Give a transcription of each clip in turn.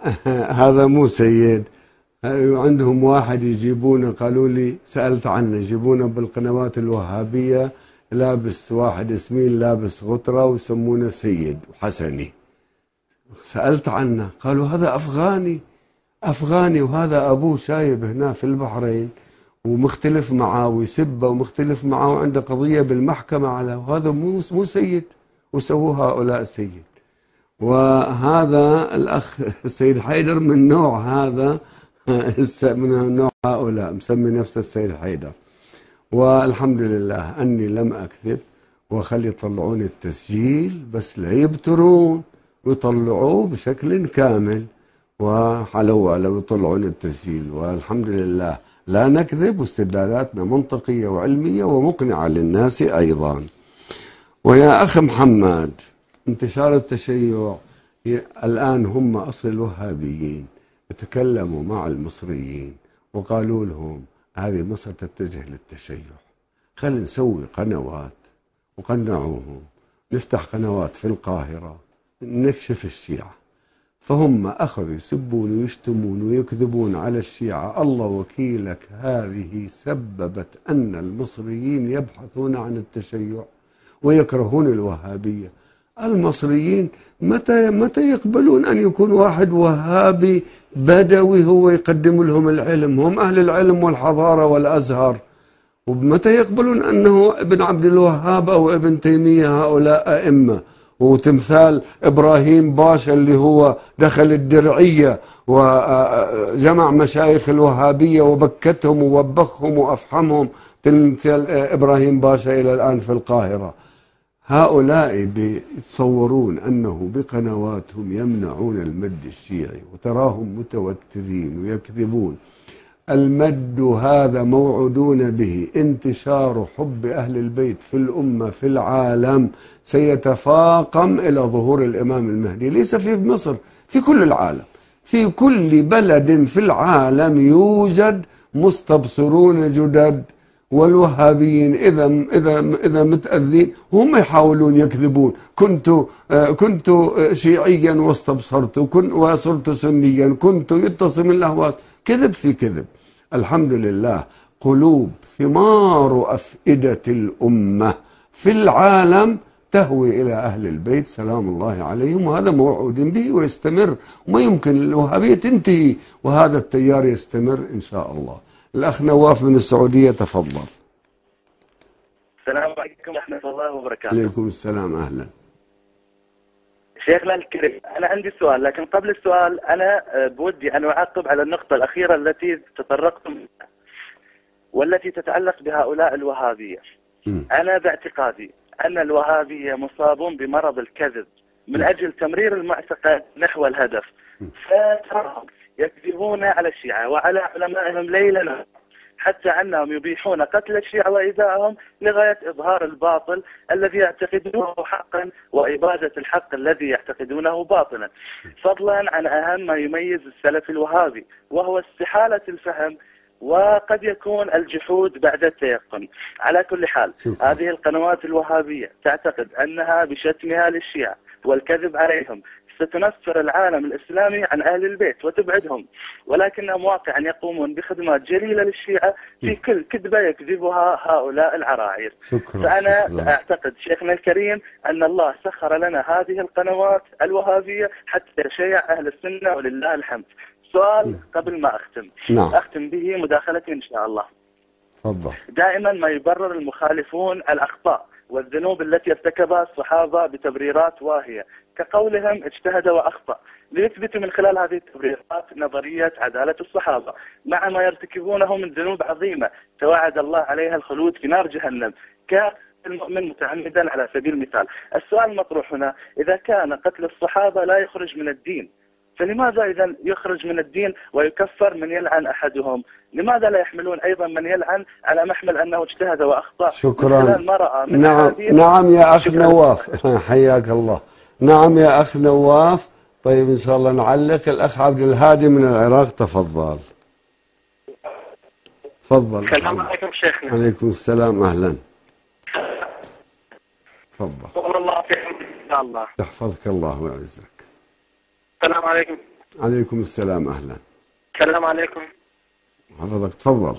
هذا مو سيد. عندهم واحد يجيبونه، قالوا لي سألت عنه، يجيبونه بالقنوات الوهابية لابس، واحد ياسمين لابس غترة ويسمونه سيد وحسني. سألت عنه قالوا هذا أفغاني وهذا أبوه شايب هنا في البحرين ومختلف معه ويسبه ومختلف معه وعنده قضية بالمحكمة على، وهذا مو سيد، وسووا هؤلاء سيد. وهذا الأخ السيد حيدر من نوع هذا، من نوع هؤلاء، مسمي نفسه السيد حيدر. والحمد لله أني لم أكذب، وخلي يطلعون التسجيل بس لا يبترون ويطلعوه بشكل كامل، وحلو على يطلعون التسجيل. والحمد لله لا نكذب، واستدلالاتنا منطقية وعلمية ومقنعة للناس أيضا. ويا أخ محمد، انتشار التشيع الآن هم أصل الوهابيين تكلموا مع المصريين وقالوا لهم هذه مصر تتجه للتشيع، خلينا نسوي قنوات، وقنعوهم نفتح قنوات في القاهرة نكشف الشيعة. فهم أخذوا يسبون ويشتمون ويكذبون على الشيعة. الله وكيلك، هذه سببت أن المصريين يبحثون عن التشيع ويكرهون الوهابية. المصريين متى يقبلون أن يكون واحد وهابي بدوي هو يقدم لهم العلم؟ هم أهل العلم والحضارة والأزهر. ومتى يقبلون أنه ابن عبد الوهاب أو ابن تيمية هؤلاء أئمة؟ وتمثال إبراهيم باشا اللي هو دخل الدرعية وجمع مشايخ الوهابية وبكتهم ووبخهم وأفحمهم، تمثال إبراهيم باشا إلى الآن في القاهرة. هؤلاء بيتصورون أنه بقنواتهم يمنعون المد الشيعي، وتراهم متوترين ويكذبون. المد هذا موعودون به، انتشار حب أهل البيت في الأمة في العالم سيتفاقم إلى ظهور الإمام المهدي، ليس في مصر، في كل العالم، في كل بلد في العالم يوجد مستبصرون جدد. والوهابيين إذا متأذين هم يحاولون يكذبون، كنت شيعيا واستبصرت وصرت سنيا، كنت يتصم الأهواس، كذب في كذب. الحمد لله قلوب ثمار أفئدة الأمة في العالم تهوي إلى أهل البيت سلام الله عليهم، وهذا موعود به ويستمر، وما يمكن الوهابية تنتهي وهذا التيار يستمر إن شاء الله. الأخ نواف من السعودية تفضل. السلام عليكم ورحمة الله وبركاته. عليكم السلام، أهلا. شيخنا الكريم، أنا عندي سؤال، لكن قبل السؤال أنا بودي أن أعقب على النقطة الأخيرة التي تطرقتم والتي تتعلق بهؤلاء الوهابية. أنا باعتقادي أن الوهابية مصابون بمرض الكذب من أجل تمرير المعتقد نحو الهدف، فتراهم يكذبون على الشيعة وعلى علمائهم ليلا، حتى أنهم يبيحون قتل الشيعة وإيذائهم لغاية إظهار الباطل الذي يعتقدونه حقا وإبادة الحق الذي يعتقدونه باطلا، فضلا عن أهم ما يميز السلف الوهابي وهو استحالة الفهم، وقد يكون الجحود بعد التيقن. على كل حال هذه القنوات الوهابية تعتقد أنها بشتمها للشيعة والكذب عليهم ستنفر العالم الإسلامي عن أهل البيت وتبعدهم، ولكنهم واقعا يقومون بخدمات جليلة للشيعة في كل كذبة يكذبها هؤلاء العراعير. فأنا أعتقد شيخنا الكريم أن الله سخر لنا هذه القنوات الوهابية حتى يشيع أهل السنة ولله الحمد. سؤال قبل ما أختم، أختم به مداخلتي إن شاء الله. تفضل. دائما ما يبرر المخالفون الأخطاء والذنوب التي ارتكبها الصحابة بتبريرات واهية، كقولهم اجتهد وأخطأ، ليثبتوا من خلال هذه التبريرات نظرية عدالة الصحابة مع ما يرتكبونه من ذنوب عظيمة توعد الله عليها الخلود في نار جهنم كالمؤمن متعمدا على سبيل المثال. السؤال المطروح هنا، إذا كان قتل الصحابة لا يخرج من الدين، فلماذا إذا يخرج من الدين ويكفر من يلعن أحدهم؟ لماذا لا يحملون أيضا من يلعن على محمل أنه اجتهد وأخطأ؟ شكرا. نعم يا أخ نواف، حياك الله. نعم يا أخ نواف. طيب إن شاء الله نعلق. الأخ عبد الهادي من العراق تفضل. تفضل. السلام عليكم شيخنا. عليكم السلام، أهلا. تفضل. الله فيكم إن شاء الله. يحفظك الله ويعزك. السلام عليكم. عليكم السلام، أهلا. السلام عليكم. حفظك، تفضل.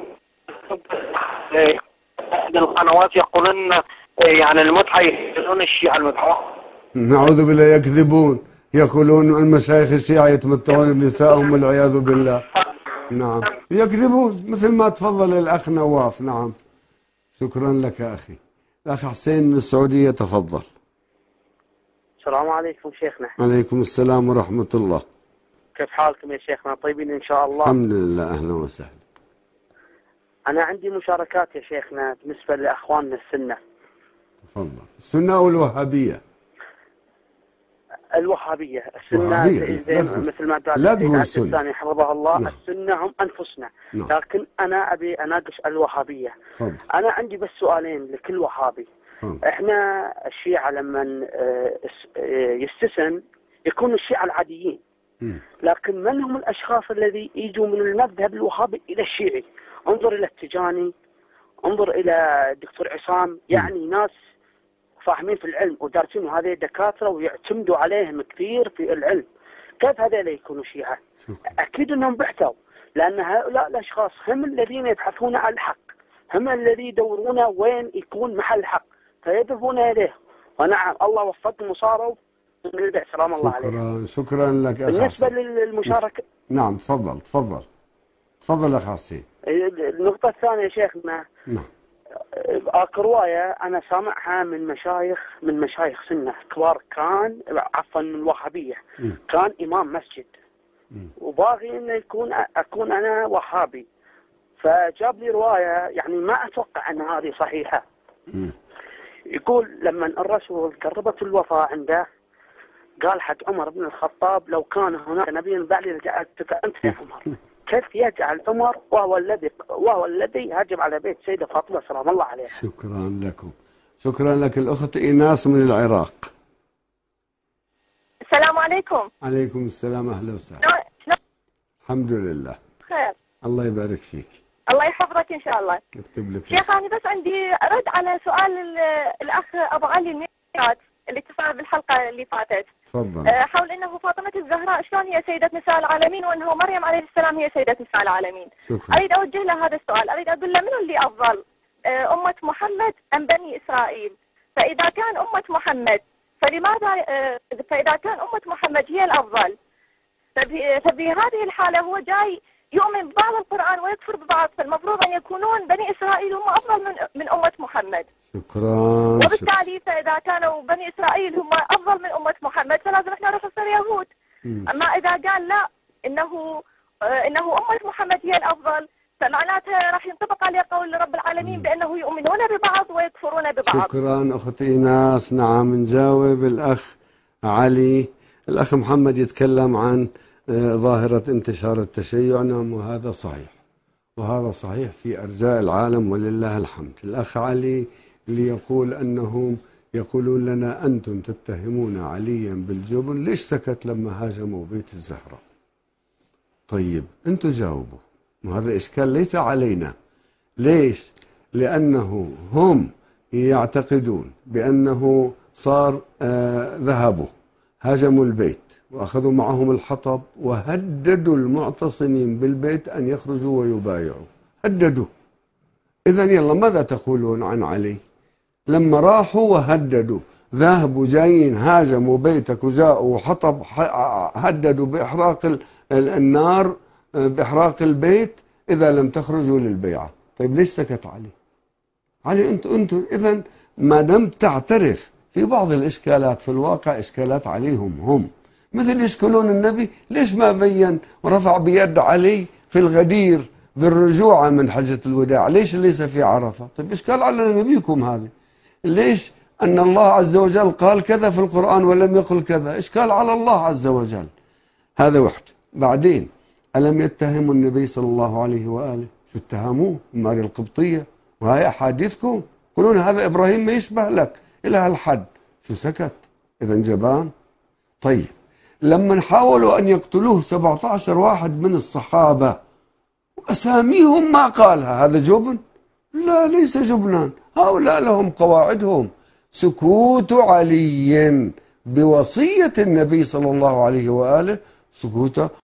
أحد القنوات يقولون يعني المتعة يقولون الشيعة المتعة. نعوذ بالله، يكذبون، يقولون المشايخ الشيعة يتمتعون بنسائهم والعياذ بالله. نعم، يكذبون مثل ما تفضل الأخ نواف. نعم، شكرا لك يا أخي. الأخ حسين من السعودية، تفضل. السلام عليكم شيخنا. عليكم السلام ورحمة الله. كيف حالكم يا شيخنا؟ طيبين إن شاء الله. الحمد لله، أهلا وسهلا. أنا عندي مشاركات يا شيخنا بالنسبة لأخواننا السنة. تفضل. السنة والوهابية؟ الوهابية. السنة مثل ما قال لا تقول السنة الثاني حفظه الله. نعم. السنة هم أنفسنا. نعم. لكن أنا أبي أناقش الوهابية. فضل. أنا عندي بس سؤالين لكل وهابي. فضل. إحنا الشيعة لما يستسن يكون الشيعة العاديين. لكن من هم الأشخاص الذي يجوا من المذهب الوهابي إلى الشيعي؟ انظر إلى التجاني، انظر إلى الدكتور عصام، يعني ناس فاهمين في العلم ودارسين، وهذه دكاترة ويعتمدوا عليهم كثير في العلم. كيف هذول يكونوا شيعة؟ أكيد أنهم بحثوا، لأن هؤلاء الأشخاص هم الذين يبحثون عن الحق، هم الذين يدورون وين يكون محل الحق فيذهبون إليه. ونعم الله وفقهم وصاروا من البيع. سلام الله عليكم. شكرا لك أخي. بالنسبة للمشاركة، نعم تفضل تفضل تفضل أخي حسين. النقطة الثانية شيخنا، نعم، اكو رواية أنا سامعها من مشايخ سنة كبار، كان عفوا من الوهابية، كان إمام مسجد وباغي إنه أكون أنا وهابي، فجاب لي رواية يعني ما أتوقع أن هذه صحيحة. يقول لما الرسول قربت الوفاة عنده قال حق عمر بن الخطاب لو كان هناك نبي بعدي لجعلتك أنت يا عمر. كيف يجعل عمر وهو الذي هاجم على بيت سيدة فاطمة سلام الله عليها. شكرا لكم. شكرا لك. الأخت إيناس من العراق. السلام عليكم. عليكم السلام، أهلا وسهلا. الحمد لله خير. الله يبارك فيك. الله يحفظك إن شاء الله. يكتب لك. شيخ أنا بس عندي رد على سؤال الأخ أبو علي الميرات اللي تفاعل بالحلقة اللي فاتت. تفضل. حول أنه فاطمة الزهراء شلون هي سيدة نساء العالمين وأنه مريم عليه السلام هي سيدة نساء العالمين. شكرا. أريد أوجه له هذا السؤال، أريد أقول له منو اللي أفضل أمة محمد أم بني إسرائيل؟ فإذا كان أمة محمد فإذا كان أمة محمد هي الأفضل ففي هذه الحالة هو جاي يؤمن ببعض القرآن ويكفر ببعض، فالمفروض أن يكونون بني إسرائيل هم أفضل من أمة محمد. شكرا. وبالتالي فإذا كانوا بني إسرائيل هم أفضل من أمة محمد فلازم إحنا نروح نصير يهود. أما إذا قال لا إنه أمة محمد هي الأفضل فمعناتها راح ينطبق عليه قول رب العالمين بأنه يؤمنون ببعض ويكفرون ببعض. شكرا أختي إيناس. نعم نجاوب الأخ علي. الأخ محمد يتكلم عن ظاهرة انتشار التشيع. نعم، وهذا صحيح، وهذا صحيح في أرجاء العالم ولله الحمد. الأخ علي اللي يقول أنهم يقولون لنا أنتم تتهمون عليا بالجبن، ليش سكت لما هاجموا بيت الزهراء؟ طيب أنتم جاوبوا، وهذا إشكال ليس علينا. ليش؟ لأنه هم يعتقدون بأنه صار ذهبوا هاجموا البيت وأخذوا معهم الحطب وهددوا المعتصمين بالبيت أن يخرجوا ويبايعوا، هددوا. إذن يلا ماذا تقولون عن علي؟ لما راحوا وهددوا، ذهبوا جايين هاجموا بيتك وجاءوا حطب هددوا بإحراق النار، بإحراق البيت إذا لم تخرجوا للبيعة. طيب ليش سكت علي؟ علي أنتم إذن ما دام تعترف في بعض الإشكالات في الواقع إشكالات عليهم هم، مثل يشكلون النبي، ليش ما بين ورفع بيد علي في الغدير بالرجوع من حجة الوداع؟ ليش ليس في عرفة؟ طيب إشكال على نبيكم هذا. ليش أن الله عز وجل قال كذا في القرآن ولم يقل كذا؟ إشكال على الله عز وجل. هذا واحد. بعدين ألم يتهموا النبي صلى الله عليه وآله؟ شو اتهموه؟ ماري القبطية، وهي أحاديثكم يقولون هذا إبراهيم ما يشبه لك إلى هالحد. شو سكت؟ إذا جبان. طيب لما حاولوا أن يقتلوه 17 واحد من الصحابة وأساميهم ما قالها، هذا جبن؟ لا، ليس جبنان. هؤلاء لهم قواعدهم. سكوت علي بوصية النبي صلى الله عليه وآله سكوته